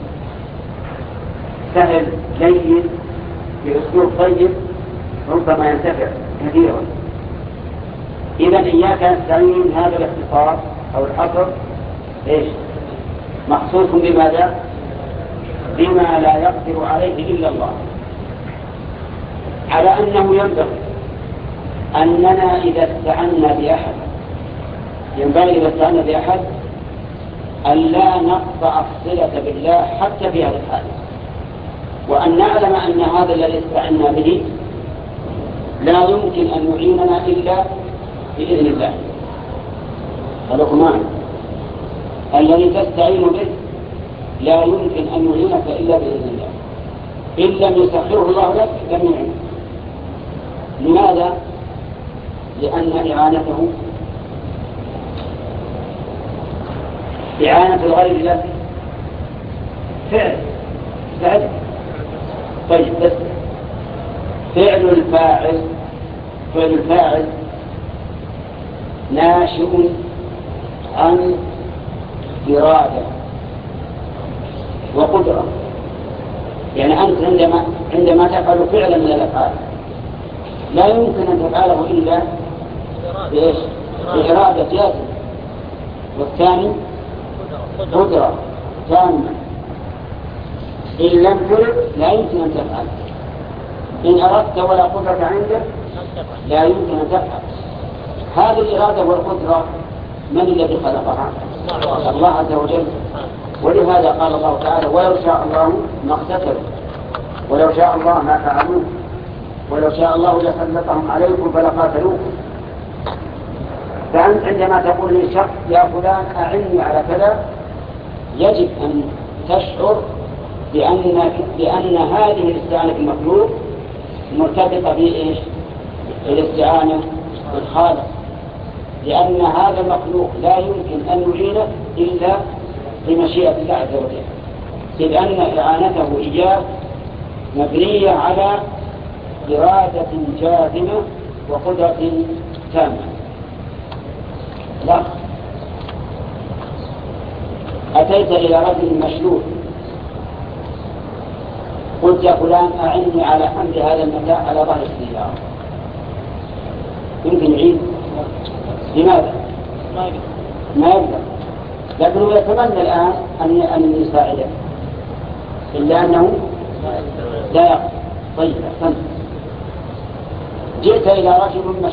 سهل لين بأسلوب طيب ربما ينتفع كثيرا. إذا إياك نستعين هذا الاختصار أو الحصر مخصوص بماذا؟ بما لا يقدر عليه إلا الله، على أنه ينبغي أننا إذا استعنا بأحد أن لا نقطع الصلة بالله حتى في هذا الحال، وأن نعلم أن هذا الذي استعنا به لا يمكن أن يعيننا إلا بإذن الله. فلقمان الذي تستعين به لا يمكن أن يعينك إلا بإذن الله، إن لم يسخره الله لك لم يعينك. لماذا؟ لأن إعانة الغير لك فعل. طيب بس فعل الفاعل ناشئ عن إرادة وقدرة. يعني أنت عندما تفعل فعلا من الأفعال لا يمكن أن تفعله إلا بإرادة جازمة، والثاني قدرة تامة. إن لم ترد لا يمكن أن تفعل. إن أردت ولا قدرة عندك لا يمكن أن تفعل. هذه الإرادة والقدرة من الذي خلقها؟ الله عز وجل. ولهذا قال الله تعالى ولو شاء الله ما اقتتلوا ولو شاء الله ما فعلوه ولو شاء الله لسلطهم عليكم فلقاتلوكم. فأنت عندما تقول للشخص يا فلان أعني على كذا يجب أن تشعر بأن هذه الاستعانة بالمخلوق مرتبطة بإيش؟ الاستعانة بالخالق، لأن هذا المخلوق لا يمكن أن يعينه إلا بمشيئة الله عز وجل، إذ أن إعانته إياه مبنية على إرادة جازمة وقدرة تامة. لا، أتيت إلى رجل مشلول قلت يا فلان أعني على حمل هذا المتاع على ظهر السيارة، يمكن يعين؟ لماذا؟ ما يقدر، لكنه يتمنى الآن أن يساعده إلا أنه لا يقدر. طيب أحسنت. جئت إلى رجل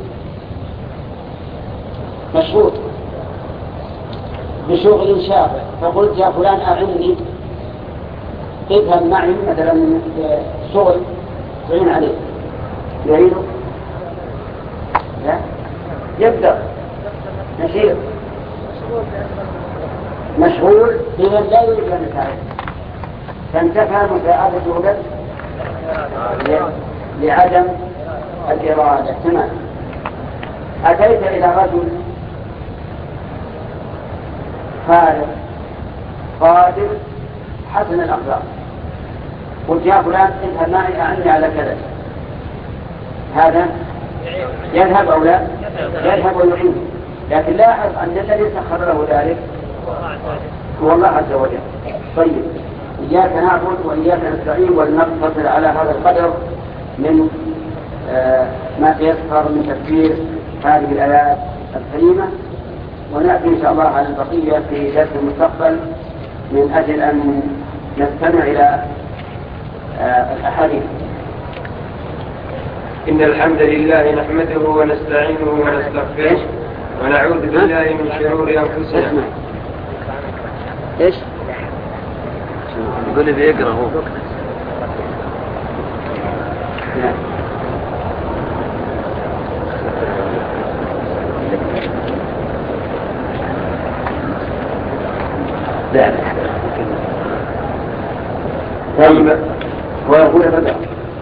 مشهور بشغل شاغل فقلت يا فلان أعني، اذهب معي مثلا شغل تعين عليه، يعينه؟ لا، يبدأ نشيط مشغول بمن لا يريد أن يساعده، فانتفى مساعدته له لعدم الإرادة. تمام. أتيت إلى رجل فارغ قادر حسن الأخلاق قلت يا فلان اذهب معي أعني على كذا، هذا يذهب أو لا؟ يذهب ويعين، لكن لاحظ أن الذي سخر له ذلك هو الله عز وجل. طيب إياك نعبد وإياك نستعين ولنقتصر على هذا القدر من ما تيسر من تفسير هذه الآيات الكريمة، ونأتي إن شاء الله على البقية في درس المستقبل من أجل أن نستمع إلى الأحاديث. إن الحمد لله نحمده ونستعينه ونستغفره ونعوذ بالله من شرور أنفسنا. إيش؟ يقول لي بيقرأ هو. لا طيب هو يقول بدأ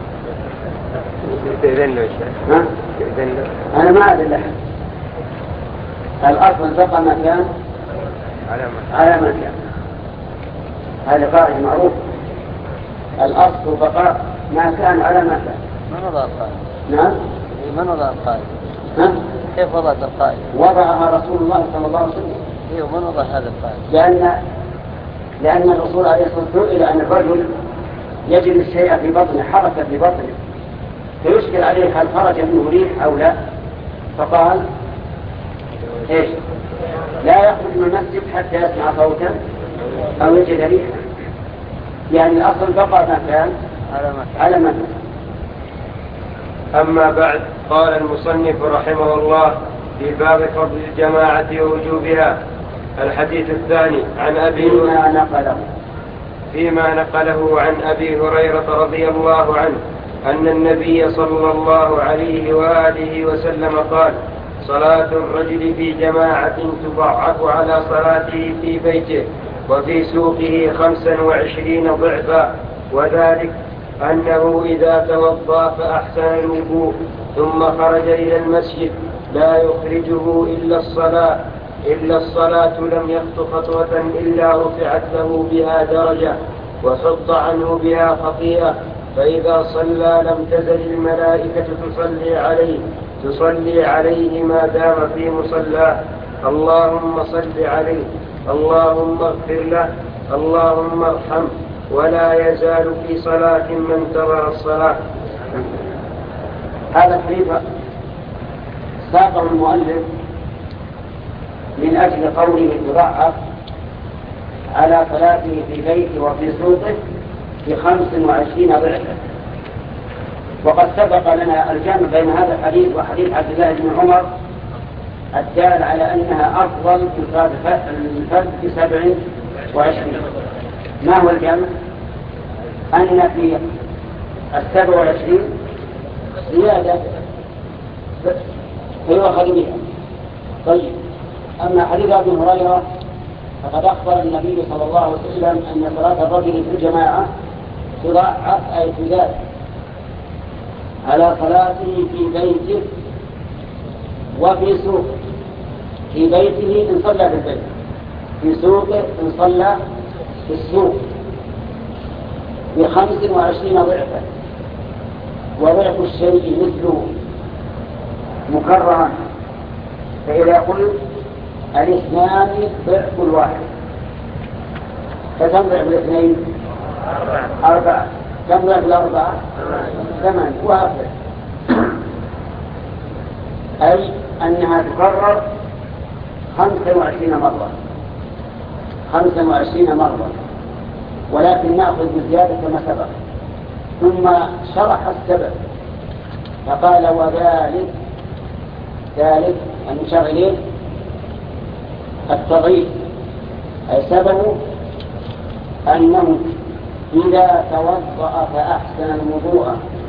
أنا ما أدري له. الأصل بقى مكان على مكان، هذا قاعدة معروف. الأصل بقاء ما كان على مكان. من وضع القائد؟ نعم. من وضع القائد؟ ها؟ كيف وضعت القائد؟ وضعها رسول الله صلى الله عليه وسلم. إيه ومن وضع هذا القائد؟ لأن الرسول عليه الصلاة والسلام إلى أن الرجل يجد الشيء في بطنه، حركة في بطنه، فيشكل عليه هل خرج منه ريح أو لا، فقال إيش؟ لا يخرج من المسجد حتى يسمع صوتا أو يجد ريحا. يعني الأصل بقى ما كان على مكان. أما بعد، قال المصنف رحمه الله في باب فضل الجماعة ووجوبها. الحديث الثاني عن فيما نقله عن أبي هريرة رضي الله عنه أن النبي صلى الله عليه وآله وسلم قال: صلاة الرجل في جماعة تضاعف على صلاته في بيته وفي سوقه 25 ضعفا، وذلك أنه إذا توضأ فأحسن الوضوء ثم خرج إلى المسجد لا يخرجه إلا الصلاة، إلا الصلاة لم يخط خطوة إلا رفعت له بها درجة وحط عنه بها خطيئة، فإذا صلى لم تزل الملائكة تصلي عليه ما دام في مصلاه. اللهم صل عليه، اللهم اغفر له، اللهم ارحمه، ولا يزال في صلاة من انتظر الصلاة. هذا الحديث ساقه المؤلف من أجل قوله يضعف على صلاته في بيته وفي سوقه ب25 ضعفا. وقد سبق لنا الجمع بين هذا الحديث وحديث عبد الله بن عمر الدال على أنها أفضل من الفرد ب27. ما هو الجمع؟ أن في 27 زيادة فيؤخذ بها. طيب، أما حديث أبي هريرة فقد أخبر النبي صلى الله عليه وسلم أن صلاة الرجل في الجماعة تضاعف أي تزاد على صلاته في بيته وفي سوقه. في بيته إن صلى في البيت، في سوقه إن صلى في السوق ب25 ضعفا. وضعف الشيء مثله مكررا، فإذا قلت 2 ضعف الواحد فكم ضعف 2؟ 4. كم ضعف 4؟ 8. وهكذا، أي أنها تكرر 25 مرة. 25 مرة، ولكن نأخذ بزيادة كما سبق. ثم شرح السبب فقال ذلك المشغلين التضعيف، أي سببه أنه إذا توضأ فأحسن الوضوء،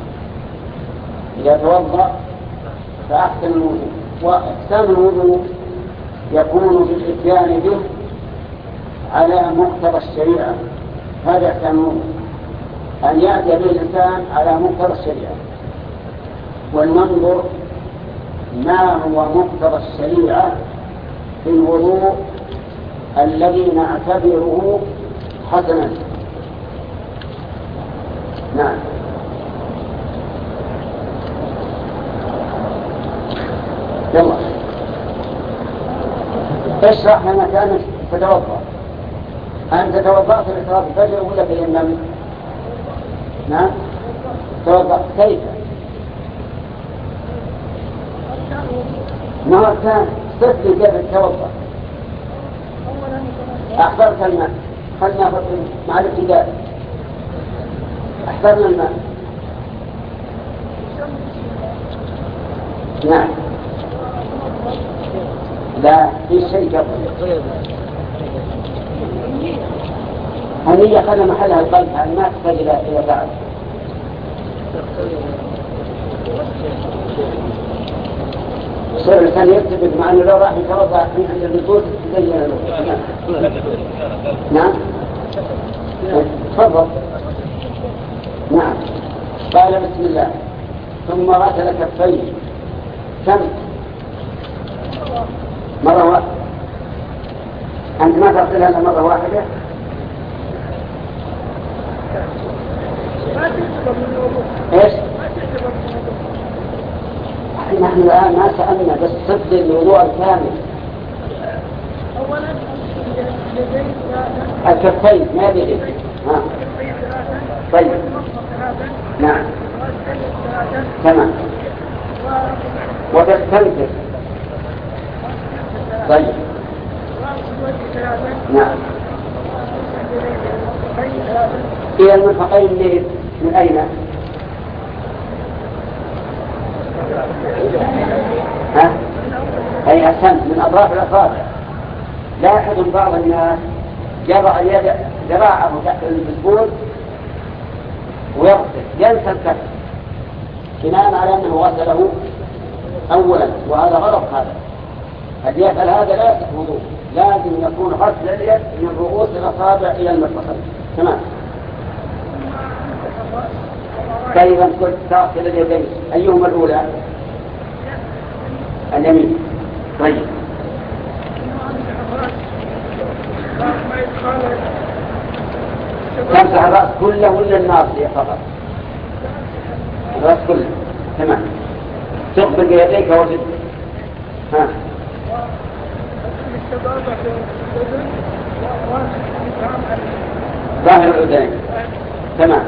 وإحسان الوضوء يكون بالإتيان به على مقتضى الشريعة. هذا إحسان الوضوء، أن يأتي به الإنسان على مقتضى الشريعة. ولننظر ما هو مقتضى الشريعة في الوضوء الذي نعتبره حسنا. نعم. يلا اشرح لنا كأنك تتوضأ. أنت توضأت لصلاة الفجر ولا تيمم؟ نعم، توضأت. كيف؟ ما كان استثني كيف تتوضأ؟ أحضرت الماء، خلنا مع الابتداء. أحضرنا الماء. نعم، لا في شيء قبل النية، خلى محلها القلب، ما تحتاج إلى بعد. صار الإنسان يرتبط مع أنه لو راح يتوضأ من عند النصوص تزين له. نعم، تفضل. نعم، قال بسم الله ثم غسل كفيه. كم مرة واحدة؟ أنت ما تغسلها إلا مرة واحدة؟ إيش؟ نحن الآن ما سألنا بس صدق الوضوء الكامل. الكفين ما يدري. طيب، نعم، تمام. وتستنكر. طيب، نعم. إلى المرفقين من أين؟ ها؟ أي أحسن، من أطراف الأصابع. لاحظوا بعض الناس يضع اليد ذراعه تحت البسبول ويغسل، ينسى الكف بناء على أنه غسله أولا، وهذا غلط. هذا قد يفعل هذا لا يصح وضوء. لازم يكون غسل اليد من رؤوس الأصابع إلى المرفقين. تمام. كيف كنت تغسل اليدين؟ أيهما الأولى؟ اليمين. طيب، مسح الرأس كله ولا الناصية فقط؟ الرأس كله. تمام. تقبل بيديك وجد. ها. ظاهر الأذنين. تمام.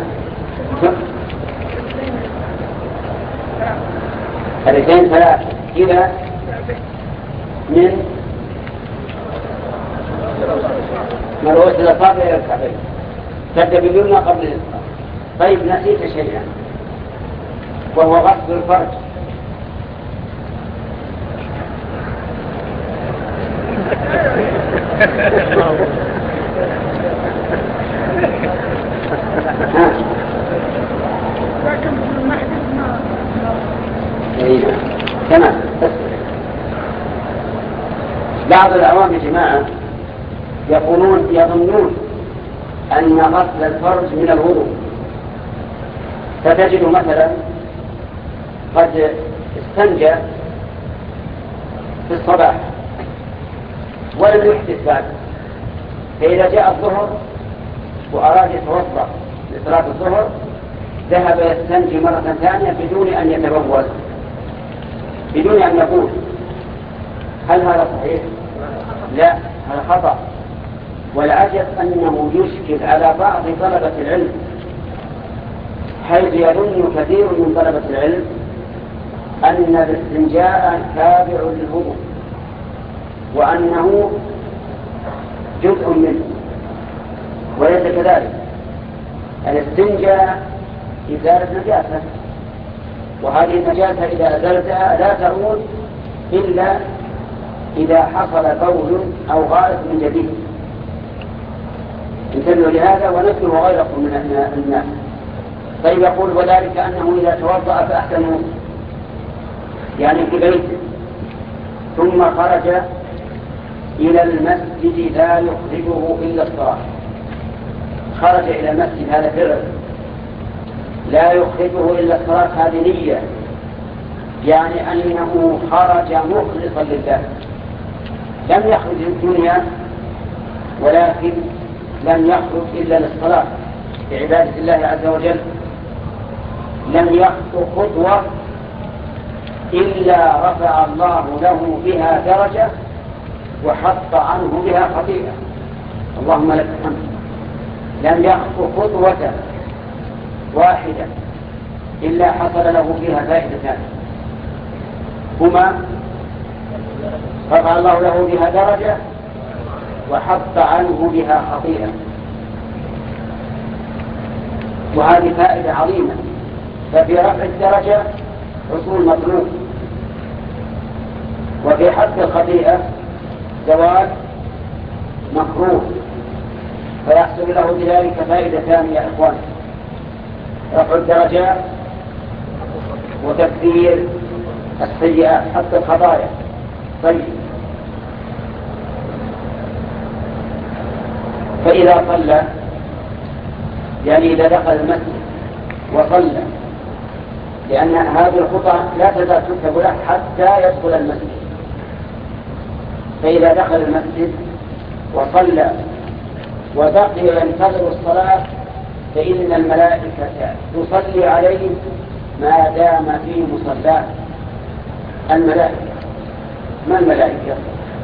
الرجلين ثلاث إلى من رؤوس الأصابع إلى الكعبين. تبدأ باليمنى قبل اليسرى. طيب نسيت شيئا وهو غسل الفرج. تمام. بعض العوام يا جماعة يظنون أن غسل الفرج من الوضوء، فتجد مثلا قد استنجى في الصباح ولم يحدث بعد، فإذا جاء الظهر وأراد يتوضأ لصلاة الظهر ذهب يستنجي مرة ثانية بدون أن يتبول، بدون أن يقول. هل هذا صحيح؟ لا، هذا خطأ. والعجب أنه يشكل على بعض طلبة العلم، حيث يظن كثير من طلبة العلم أن الاستنجاء تابع للوضوء وأنه جزء منه، وليس كذلك. الاستنجاء إزالة نجاسة، وهذه النجاسة إذا أزلتها لا تعود إلا إذا حصل بول أو غائط من جديد. انتبهوا لهذا ونذكر غيركم من الناس. طيب يقول وذلك أنه إذا توضأ فأحسن يعني في بيته ثم خرج إلى المسجد لا يخرجه إلا الصلاة. خرج إلى المسجد هذا فعل لا يخرجه إلا الصلاة، هذه نية، يعني أنه خرج مخلصا لله، لم يخرج للدنيا ولكن لم يخرج إلا للصلاة بعبادة الله عز وجل. لم يخطو خطوة إلا رفع الله له بها درجة وحط عنه بها خطيئة. اللهم لك الحمد. لم يخطو خطوة واحدة إلا حصل له فيها فائدتان، هما رفع الله له بها درجة وحط عنه بها خطيئة. وهذه فائدة عظيمة. ففي رفع الدرجة حصول مطلوب، وفي حط الخطيئة زوال مكروه، فيحصل له بذلك فائدتان يا إخوان: رفع الدرجات وتكفير السيئات حتى الخطايا. طيب، فإذا صلى يعني إذا دخل المسجد وصلى، لأن هذه الخطى لا تزال تكتب له حتى يدخل المسجد، فإذا دخل المسجد وصلى وبقي ينتظر الصلاة فإن الملائكة تصلي عليه ما دام في مصلاه. الملائكة، ما الملائكة؟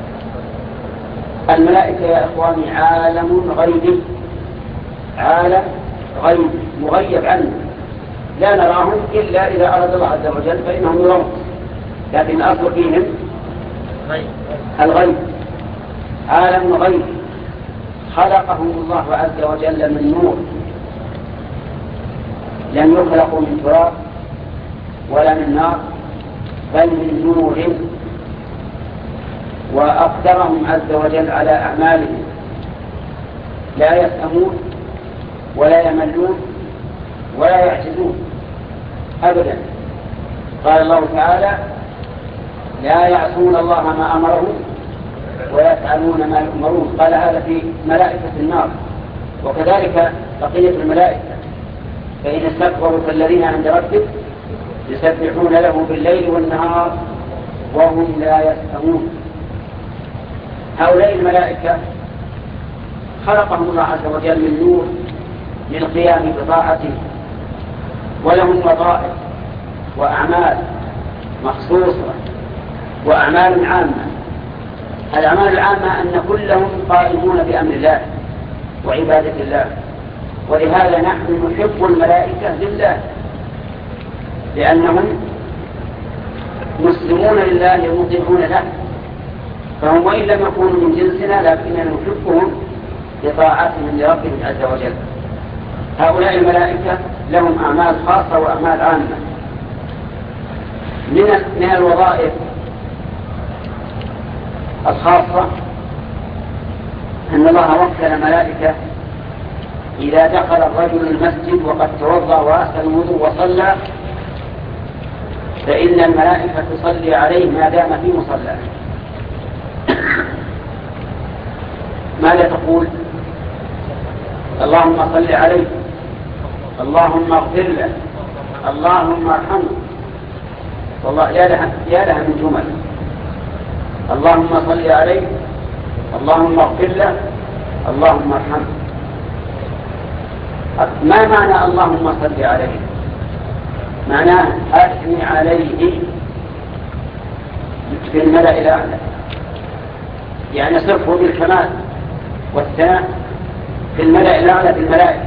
الملائكة يا إخواني عالم غيبي، عالم غيبي مغيب عنه، لا نراهم إلا إذا أراد الله عز وجل فإنهم يرون، لكن الأصل فيهم الغيب. عالم غيبي خلقهم الله عز وجل من نور، لم يخلقوا من تراب ولا من نار بل من نور، وأقدرهم عز وجل على أعمالهم، لا يسأمون ولا يملون ولا يعجزون أبدا. قال الله تعالى: لا يعصون الله ما أمرهم ويفعلون ما يؤمرون. قال هذا في ملائكة النار، وكذلك بقية الملائكة، فإن استكبروا فالذين عند ربك يسبحون له بالليل والنهار وهم لا يسأمون. هؤلاء الملائكة خلقهم الله عز وجل من نور للقيام بطاعته، ولهم وظائف وأعمال مخصوصة وأعمال عامة. الأعمال العامة أن كلهم قائمون بأمر الله وعبادة الله، ولهذا نحن نحب الملائكة لله، لأنهم مسلمون لله ومطيعون له، فهم وإن لم يكونوا من جنسنا لكننا نحبهم لطاعتهم لربهم عز وجل. هؤلاء الملائكة لهم أعمال خاصة وأعمال عامة. من الوظائف الخاصة أن الله وكل ملائكة إذا دخل الرجل المسجد وقد توضأ وأحسن الوضوء وصلى فإن الملائكة تصلي عليه ما دام في مصلاه. ماذا تقول؟ اللهم صل عليه، اللهم اغفر له، اللهم ارحمه. والله يا لها من جمل. اللهم صل عليه، اللهم اغفر له، اللهم ارحمه. ما معنى اللهم صل عليه؟ معناه أثني عليه في الملأ الأعلى، يعني صرفه بالكمال والثناء في الملأ الأعلى بالملائكة.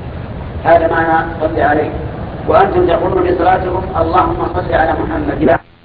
هذا معنى صل عليه. وأنتم تقولون بصلاتكم اللهم صل على محمد.